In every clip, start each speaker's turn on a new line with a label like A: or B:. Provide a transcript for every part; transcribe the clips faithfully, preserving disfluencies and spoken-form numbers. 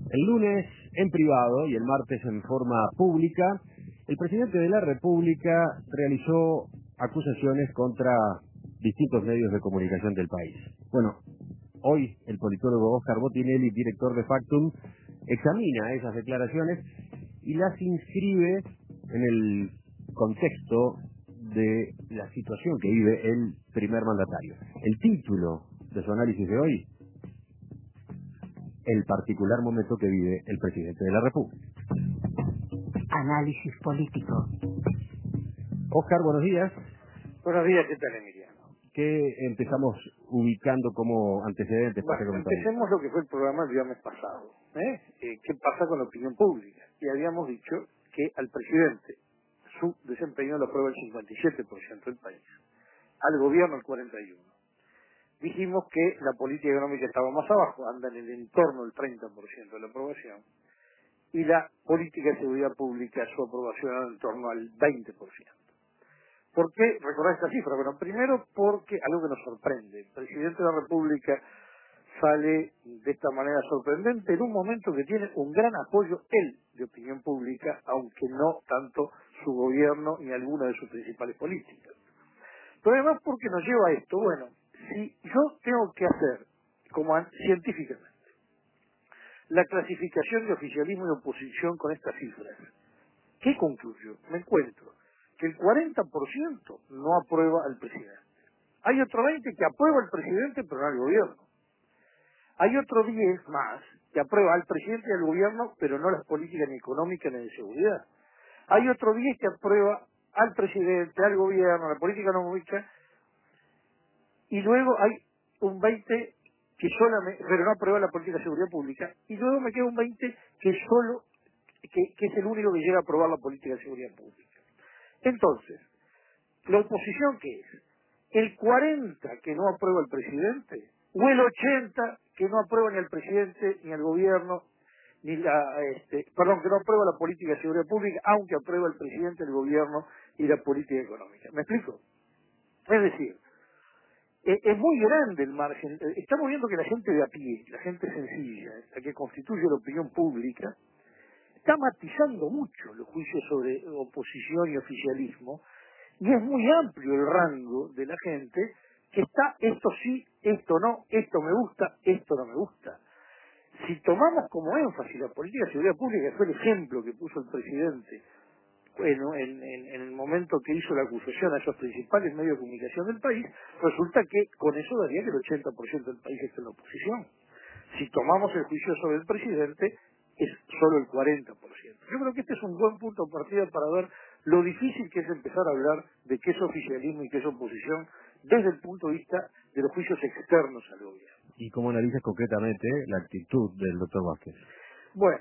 A: El lunes en privado y el martes en forma pública, el presidente de la República realizó acusaciones contra distintos medios de comunicación del país. Bueno, hoy el politólogo Óscar Botinelli, director de Factum, examina esas declaraciones y las inscribe en el contexto de la situación que vive el primer mandatario. El título de su análisis de hoy: el particular momento que vive el presidente de la República.
B: Análisis político.
A: Óscar, buenos días.
C: Buenos días, ¿qué tal, Emiliano?
A: ¿Qué empezamos ubicando como antecedentes para
C: Bueno,
A: este comentario?
C: empecemos lo que fue el programa el viernes pasado. ¿eh? Eh, ¿Qué pasa con la opinión pública? Y habíamos dicho que al presidente su desempeño lo aprueba el cincuenta y siete por ciento del país, al gobierno el cuarenta y uno por ciento. Dijimos que la política económica estaba más abajo, anda en el entorno del treinta por ciento de la aprobación, y la política de seguridad pública, su aprobación anda en torno al veinte por ciento. ¿Por qué recordar esta cifra? Bueno, primero porque algo que nos sorprende. El presidente de la República sale de esta manera sorprendente en un momento que tiene un gran apoyo él de opinión pública, aunque no tanto su gobierno ni alguna de sus principales políticas. Pero además, ¿por qué nos lleva a esto? Bueno, si yo tengo que hacer, como an- científicamente, la clasificación de oficialismo y oposición con estas cifras, ¿qué concluyo? Me encuentro que el cuarenta por ciento no aprueba al presidente. Hay otro veinte por ciento que aprueba al presidente pero no al gobierno. Hay otro diez por ciento más que aprueba al presidente y al gobierno pero no las políticas ni económicas ni de seguridad. Hay otro diez por ciento que aprueba al presidente, al gobierno, la política económica, y luego hay un veinte por ciento que solamente, pero no aprueba la política de seguridad pública, y luego me queda un veinte por ciento que solo, que, que es el único que llega a aprobar la política de seguridad pública. Entonces, ¿la oposición qué es? ¿El cuarenta que no aprueba al presidente? ¿O el ochenta que no aprueba ni al presidente, ni al gobierno, ni la, este, perdón, que no aprueba la política de seguridad pública, aunque aprueba el presidente, el gobierno y la política económica? ¿Me explico? Es decir, eh, es muy grande el margen. Eh, Estamos viendo que la gente de a pie, la gente sencilla, la que constituye la opinión pública, está matizando mucho los juicios sobre oposición y oficialismo, y es muy amplio el rango de la gente que está esto sí, esto no, esto me gusta, esto no me gusta. Si tomamos como énfasis la política de seguridad pública, que fue el ejemplo que puso el presidente bueno, en, en, en el momento que hizo la acusación a esos principales medios de comunicación del país, resulta que con eso daría que el ochenta por ciento del país esté en la oposición. Si tomamos el juicio sobre el presidente, es solo el cuarenta por ciento. Yo creo que este es un buen punto de partida para ver lo difícil que es empezar a hablar de qué es oficialismo y qué es oposición desde el punto de vista de los juicios externos al gobierno.
A: ¿Y cómo analizas concretamente la actitud del doctor Vázquez?
C: Bueno,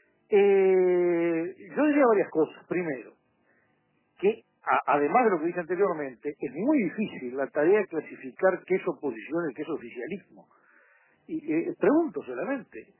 C: eh, yo diría varias cosas. Primero, que a- además de lo que dije anteriormente, es muy difícil la tarea de clasificar qué es oposición y qué es oficialismo. Y eh, pregunto solamente,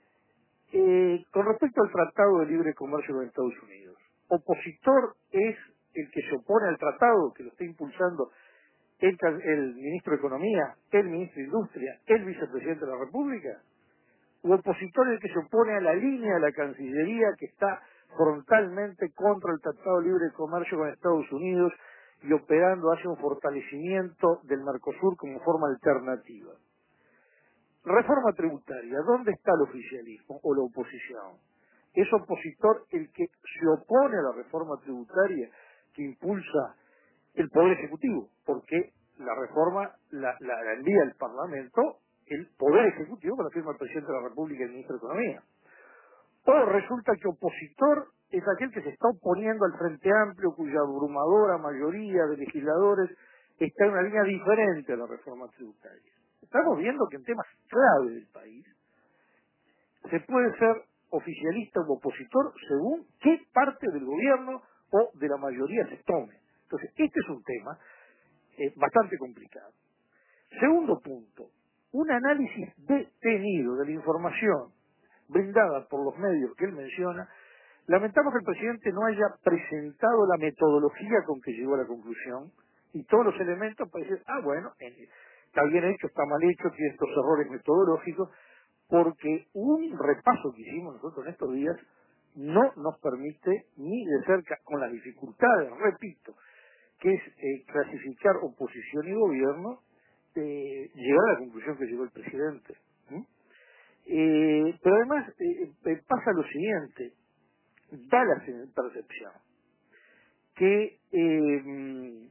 C: eh, con respecto al Tratado de Libre Comercio con Estados Unidos, ¿opositor es el que se opone al tratado, que lo está impulsando el, ca- el ministro de Economía, el ministro de Industria, el vicepresidente de la República? ¿O opositor es el que se opone a la línea de la Cancillería que está frontalmente contra el Tratado de Libre Comercio con Estados Unidos y operando hacia un fortalecimiento del Mercosur como forma alternativa? Reforma tributaria, ¿dónde está el oficialismo o la oposición? ¿Es opositor el que se opone a la reforma tributaria que impulsa el Poder Ejecutivo? Porque la reforma la, la- la envía el Parlamento, el Poder Ejecutivo, que la firma el Presidente de la República y el Ministro de Economía. O resulta que opositor es aquel que se está oponiendo al Frente Amplio, cuya abrumadora mayoría de legisladores está en una línea diferente a la reforma tributaria. Estamos viendo que en temas clave del país se puede ser oficialista u opositor según qué parte del gobierno o de la mayoría se tome. Entonces, este es un tema eh, bastante complicado. Segundo punto, un análisis detenido de la información brindada por los medios que él menciona. Lamentamos que el presidente no haya presentado la metodología con que llegó a la conclusión y todos los elementos para decir, ah, bueno, eh, está bien hecho, está mal hecho, tiene estos errores metodológicos, porque un repaso que hicimos nosotros en estos días no nos permite ni de cerca, con las dificultades, repito, que es eh, clasificar oposición y gobierno, eh, llegar a la conclusión que llegó el presidente. ¿Mm? Eh, pero además eh, eh, pasa lo siguiente, da la percepción que eh,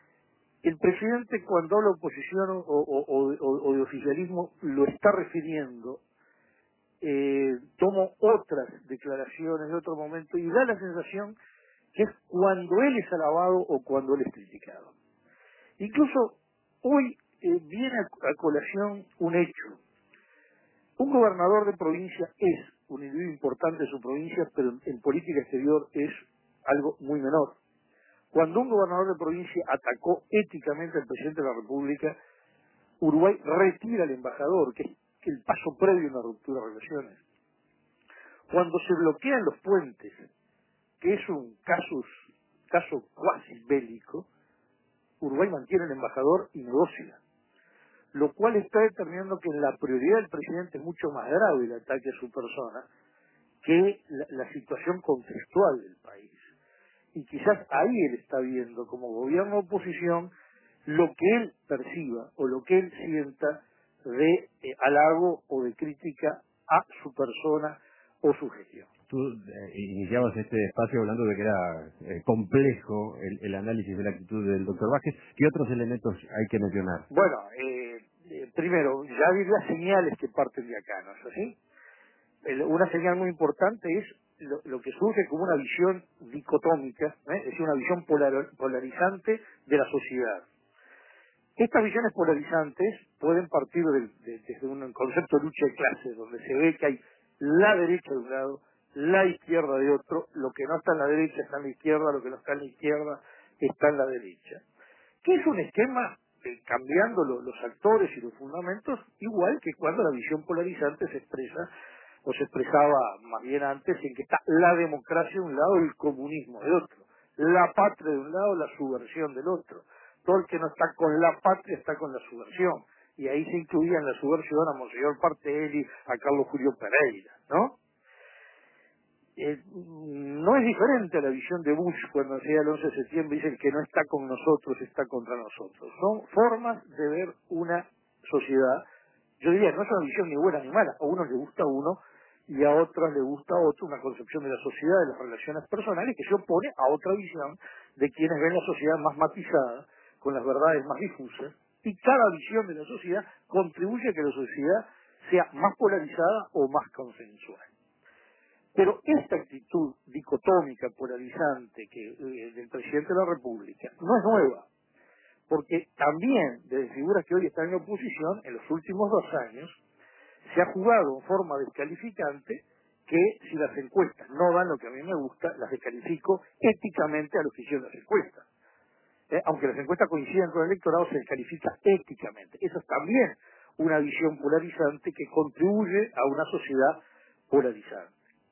C: el presidente cuando habla de oposición o, o, o, o- o de oficialismo lo está refiriendo, eh, toma otras declaraciones de otro momento y da la sensación que es cuando él es alabado o cuando él es criticado. Incluso hoy eh, viene a, a colación un hecho. Un gobernador de provincia es un individuo importante de su provincia, pero en, en política exterior es algo muy menor. Cuando un gobernador de provincia atacó éticamente al presidente de la República, Uruguay retira al embajador, que es el paso previo a una ruptura de relaciones. Cuando se bloquean los puentes, que es un caso, caso cuasi bélico, Uruguay mantiene al embajador y negocia, lo cual está determinando que la prioridad del presidente es mucho más grave el ataque a su persona que la, la situación contextual del país. Y quizás ahí él está viendo como gobierno de oposición lo que él perciba o lo que él sienta de eh, halago o de crítica a su persona o su gestión.
A: Tú eh, iniciabas este espacio hablando de que era eh, complejo el, el análisis de la actitud del doctor Vázquez. ¿Qué otros elementos hay que mencionar?
C: Bueno, eh, eh, primero, ya vi las señales que parten de acá, ¿no es así? El- una señal muy importante es lo, lo que surge como una visión dicotómica, ¿eh? es decir, una visión polar- polarizante de la sociedad. Estas visiones polarizantes pueden partir del- de- desde un concepto de lucha de clases, donde se ve que hay la derecha de un lado, la izquierda de otro, lo que no está en la derecha está en la izquierda, lo que no está en la izquierda está en la derecha. Que es un esquema eh, cambiando lo- los actores y los fundamentos, igual que cuando la visión polarizante se expresa o se expresaba más bien antes en que está la democracia de un lado y el comunismo de otro, la patria de un lado, la subversión del otro. Todo el que no está con la patria está con la subversión. Y ahí se incluía en la subversión a Monseñor Partelli, a Carlos Julio Pereira, ¿no? Eh, no es diferente a la visión de Bush cuando decía el once de septiembre, dice el que no está con nosotros está contra nosotros. Son formas de ver una sociedad. Yo diría, no es una visión ni buena ni mala. A unos le gusta uno y a otros le gusta otro, una concepción de la sociedad, de las relaciones personales, que se opone a otra visión de quienes ven la sociedad más matizada, con las verdades más difusas. Y cada visión de la sociedad contribuye a que la sociedad sea más polarizada o más consensual. Pero esta actitud dicotómica, polarizante que eh, del presidente de la República no es nueva, porque también de figuras que hoy están en la oposición, en los últimos dos años, se ha jugado en forma descalificante que si las encuestas no dan lo que a mí me gusta, las descalifico éticamente a los que hicieron las encuestas. Eh, aunque las encuestas coincidan con el electorado, se descalifica éticamente. Eso es también una visión polarizante que contribuye a una sociedad polarizada.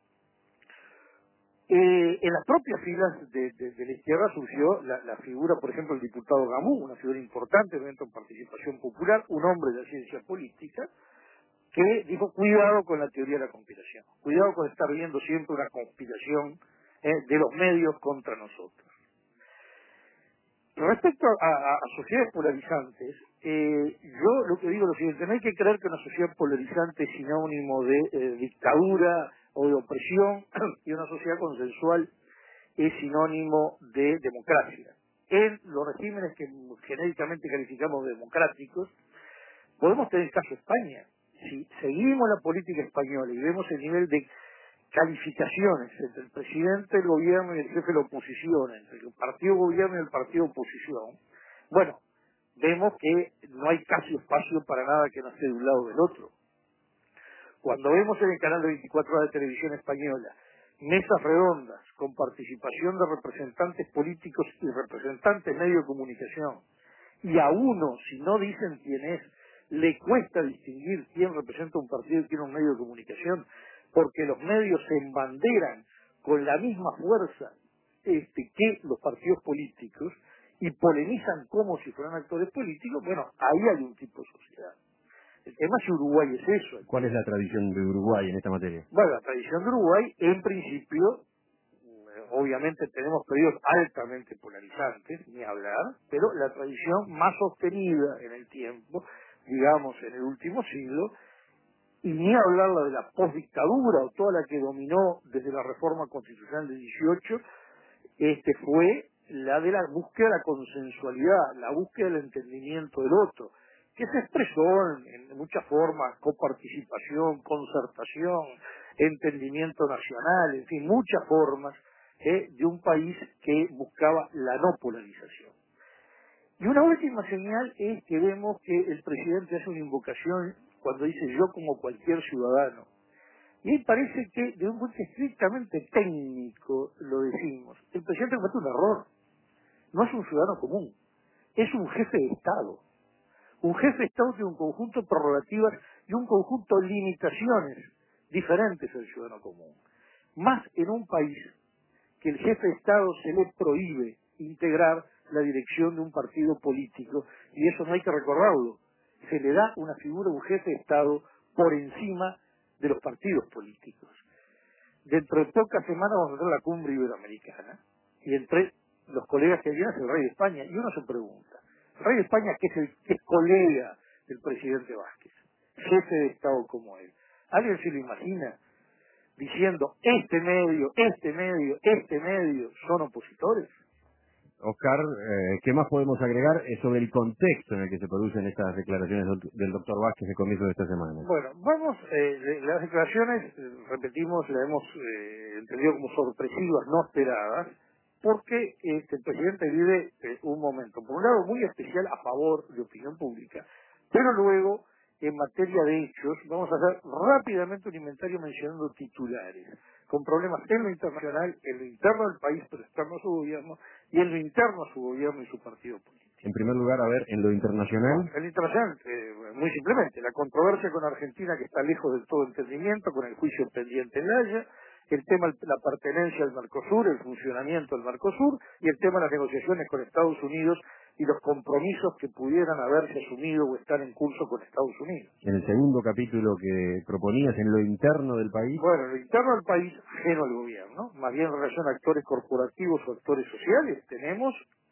C: Eh, en las propias filas de, de- de la izquierda surgió la, la figura, por ejemplo, del diputado Gamú, una figura importante dentro de participación popular, un hombre de la ciencia política, que dijo, cuidado con la teoría de la conspiración, cuidado con estar viendo siempre una conspiración eh, de los medios contra nosotros. Respecto a, a- a sociedades polarizantes, eh, yo lo que digo es lo siguiente, no hay que creer que una sociedad polarizante es sinónimo de eh, dictadura o de opresión y una sociedad consensual es sinónimo de democracia. En los regímenes que genéricamente calificamos de democráticos, podemos tener el caso de España. Si seguimos la política española y vemos el nivel de calificaciones entre el presidente del gobierno y el jefe de la oposición, entre el partido gobierno y el partido oposición, bueno, vemos que no hay casi espacio para nada que no esté de un lado o del otro. Cuando vemos en el canal de veinticuatro horas de televisión española mesas redondas con participación de representantes políticos y representantes de medios de comunicación, y a uno, si no dicen quién es, le cuesta distinguir quién representa un partido y quién un medio de comunicación, porque los medios se embanderan con la misma fuerza este, que los partidos políticos y polemizan como si fueran actores políticos, bueno, ahí hay un tipo de sociedad. El tema es si Uruguay es eso.
A: ¿Cuál es la tradición de Uruguay en esta materia?
C: Bueno, la tradición de Uruguay, en principio, eh, obviamente tenemos periodos altamente polarizantes, ni hablar, pero la tradición más sostenida en el tiempo, digamos en el último siglo, y ni hablar la de la postdictadura o toda la que dominó desde la reforma constitucional del dieciocho, este fue la de la búsqueda de la consensualidad, la búsqueda del entendimiento del otro, que se expresó en, en muchas formas: coparticipación, concertación, entendimiento nacional, en fin, muchas formas eh, de un país que buscaba la no polarización. Y una última señal es que vemos que el presidente hace una invocación cuando dice yo como cualquier ciudadano. Y ahí parece que de un punto estrictamente técnico lo decimos. El presidente comete un error. No es un ciudadano común, es un jefe de Estado. Un jefe de Estado tiene un conjunto de prerrogativas y un conjunto de limitaciones diferentes al ciudadano común. Más en un país que el jefe de Estado se le prohíbe integrar la dirección de un partido político, y eso no hay que recordarlo. Se le da una figura de un jefe de Estado por encima de los partidos políticos. Dentro de pocas semanas vamos a tener la cumbre iberoamericana, y entre los colegas que vienen es el rey de España, y uno se pregunta, el rey de España, que es, el, que es colega del presidente Vázquez, jefe de Estado como él, ¿alguien se lo imagina diciendo este medio, este medio, este medio son opositores?
A: Oscar, eh, ¿qué más podemos agregar eh, sobre el contexto en el que se producen estas declaraciones del doctor Vázquez de comienzo de esta semana?
C: Bueno, vamos, eh, de- las declaraciones, eh, repetimos, las hemos eh, entendido como sorpresivas, no esperadas, porque este, el presidente vive eh, un momento, por un lado, muy especial a favor de opinión pública, pero luego, en materia de hechos, vamos a hacer rápidamente un inventario mencionando titulares, con problemas en lo internacional, en lo interno del país, pero externo a su gobierno, y en lo interno a su gobierno y su partido político.
A: En primer lugar, a ver, en lo internacional.
C: El internacional, eh, muy simplemente, la controversia con Argentina, que está lejos del todo entendimiento, con el juicio pendiente en La Haya, el tema de la pertenencia al Mercosur, el funcionamiento del Mercosur, y el tema de las negociaciones con Estados Unidos y los compromisos que pudieran haberse asumido o estar en curso con Estados Unidos.
A: En el segundo capítulo que proponías, en lo interno del país.
C: Bueno, en lo interno del país, ajeno al gobierno, más bien en relación a actores corporativos o actores sociales, tenemos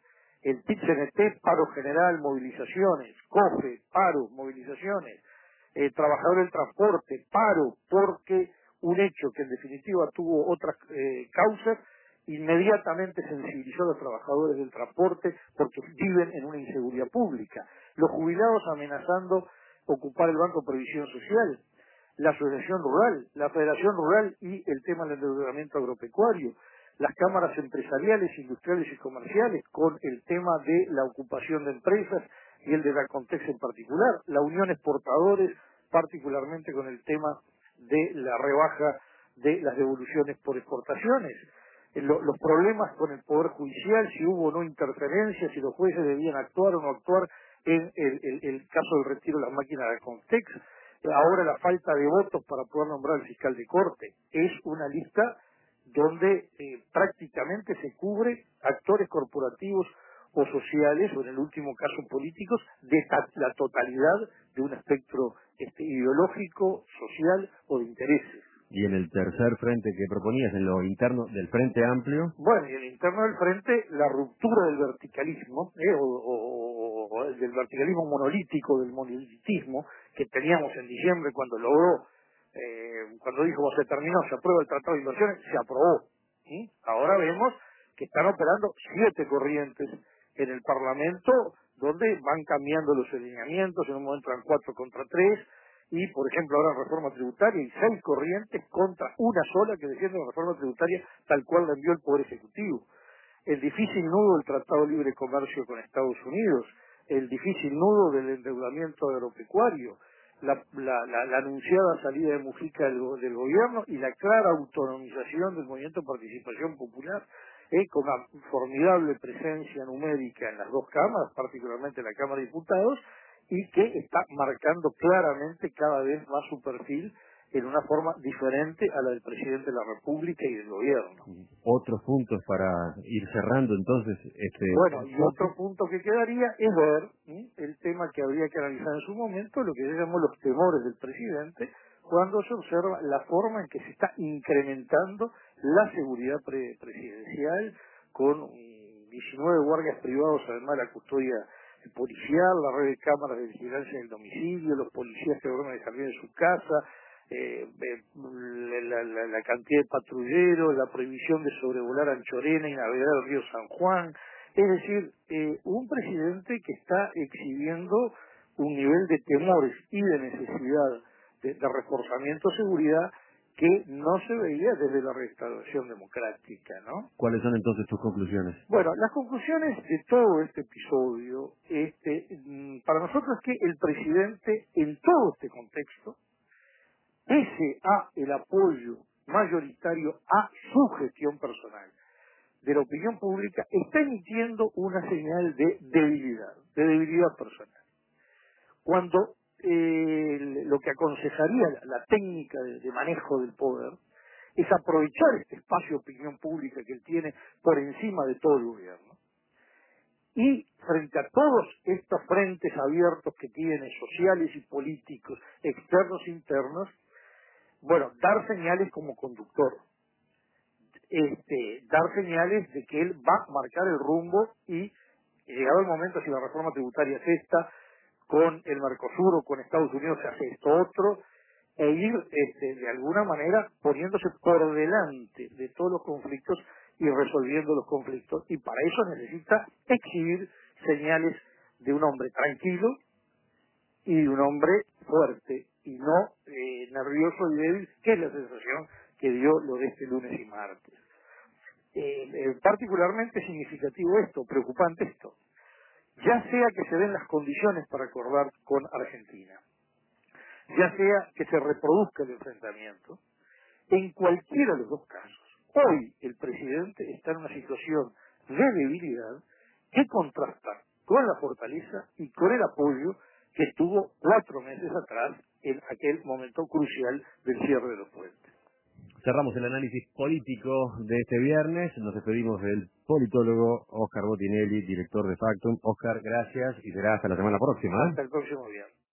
C: el P I T C N T, paro general, movilizaciones, COFE, paro, movilizaciones, eh, trabajador del transporte, paro, porque un hecho que en definitiva tuvo otras eh, causas, inmediatamente sensibilizó a los trabajadores del transporte porque viven en una inseguridad pública. Los jubilados amenazando ocupar el Banco de Previsión Social, la Asociación Rural, la Federación Rural y el tema del endeudamiento agropecuario, las cámaras empresariales, industriales y comerciales con el tema de la ocupación de empresas y el de la Contex en particular, la Unión Exportadores, particularmente con el tema de la rebaja de las devoluciones por exportaciones, eh, lo- los problemas con el Poder Judicial, si hubo o no interferencia, si los jueces debían actuar o no actuar en el, el- el caso del retiro de las máquinas de Contex, eh, ahora la falta de votos para poder nombrar al fiscal de corte. Es una lista donde eh, prácticamente se cubre actores corporativos o sociales, o en el último caso políticos, de ta- la totalidad de un espectro este, ideológico, social o de intereses.
A: Y en el tercer frente que proponías, en lo interno del Frente Amplio.
C: Bueno, y en el interno del frente, la ruptura del verticalismo, eh, o, o- o del verticalismo monolítico, del monolitismo, que teníamos en diciembre cuando logró, eh, cuando dijo se terminó, se aprueba el Tratado de Inversiones, se aprobó. ¿Sí? Ahora vemos que están operando siete corrientes en el Parlamento, donde van cambiando los alineamientos, en un momento eran cuatro contra tres, y por ejemplo ahora en reforma tributaria hay seis corrientes contra una sola que defiende la reforma tributaria tal cual la envió el Poder Ejecutivo. El difícil nudo del Tratado de Libre Comercio con Estados Unidos, el difícil nudo del endeudamiento agropecuario, la, la, la, la anunciada salida de Mujica del, go- del gobierno y la clara autonomización del movimiento de participación popular, eh, con una formidable presencia numérica en las dos cámaras, particularmente en la Cámara de Diputados, y que está marcando claramente cada vez más su perfil en una forma diferente a la del presidente de la República y del gobierno.
A: Otros puntos para ir cerrando entonces este.
C: Bueno, y otro punto que quedaría es ver ¿sí? el tema que habría que analizar en su momento, lo que se llamó los temores del presidente, cuando se observa la forma en que se está incrementando la seguridad pre presidencial con diecinueve guardias privados, además de la custodia policial, la red de cámaras de vigilancia en el domicilio, los policías que duermen de salir de su casa, eh, eh, la, la, la cantidad de patrulleros, la prohibición de sobrevolar Anchorena y navegar el río San Juan. Es decir, eh, un presidente que está exhibiendo un nivel de temores y de necesidad de, de reforzamiento de seguridad que no se veía desde la restauración democrática, ¿no?
A: ¿Cuáles son entonces tus conclusiones?
C: Bueno, las conclusiones de todo este episodio, este, para nosotros es que el presidente, en todo este contexto, pese a el apoyo mayoritario a su gestión personal de la opinión pública, está emitiendo una señal de debilidad, de debilidad personal. Cuando eh, lo que aconsejaría la, la técnica de, de manejo del poder es aprovechar este espacio de opinión pública que él tiene por encima de todo el gobierno. Y frente a todos estos frentes abiertos que tiene, sociales y políticos, externos e internos, bueno, dar señales como conductor, este, dar señales de que él va a marcar el rumbo y, llegado el momento, si la reforma tributaria es esta, con el Mercosur o con Estados Unidos se hace esto otro, e ir este, de alguna manera poniéndose por delante de todos los conflictos y resolviendo los conflictos, y para eso necesita exhibir señales de un hombre tranquilo y de un hombre fuerte y no eh, nervioso y débil, que es la sensación que dio lo de este lunes y martes. Eh, eh, particularmente significativo esto, preocupante esto, ya sea que se den las condiciones para acordar con Argentina, ya sea que se reproduzca el enfrentamiento, en cualquiera de los dos casos, hoy el presidente está en una situación de debilidad que contrasta con la fortaleza y con el apoyo que estuvo cuatro meses atrás en aquel momento crucial del cierre de los puentes.
A: Cerramos el análisis político de este viernes. Nos despedimos del politólogo Óscar Botinelli, director de Factum. Óscar, gracias y será hasta la semana próxima.
C: Hasta el próximo viernes.